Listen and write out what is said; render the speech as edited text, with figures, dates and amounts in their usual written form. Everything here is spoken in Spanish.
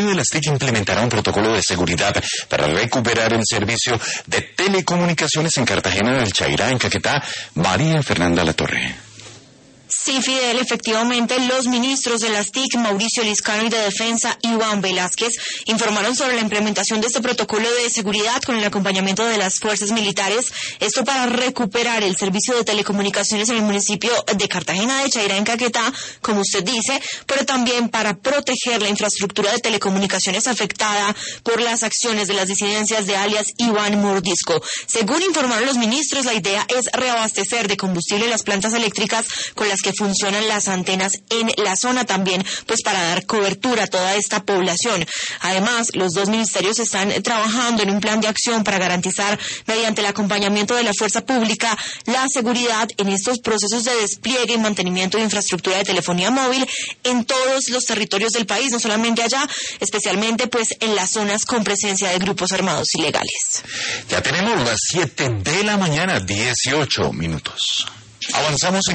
de las TIC implementará un protocolo de seguridad para recuperar el servicio de telecomunicaciones en Cartagena del Chairá, en Caquetá. María Fernanda Latorre. Sí, Fidel, efectivamente, los ministros de las TIC, Mauricio Liscano, y de Defensa, Iván Velázquez, informaron sobre la implementación de este protocolo de seguridad con el acompañamiento de las fuerzas militares, esto para recuperar el servicio de telecomunicaciones en el municipio de Cartagena de Chairá, en Caquetá, como usted dice, pero también para proteger la infraestructura de telecomunicaciones afectada por las acciones de las disidencias de alias Iván Mordisco. Según informaron los ministros, la idea es reabastecer de combustible las plantas eléctricas con las que funcionan las antenas en la zona también, pues para dar cobertura a toda esta población. Además, los dos ministerios están trabajando en un plan de acción para garantizar, mediante el acompañamiento de la fuerza pública, la seguridad en estos procesos de despliegue y mantenimiento de infraestructura de telefonía móvil en todos los territorios del país, no solamente allá, especialmente pues en las zonas con presencia de grupos armados ilegales. Ya tenemos las 7 de la mañana, 18 minutos. Avanzamos en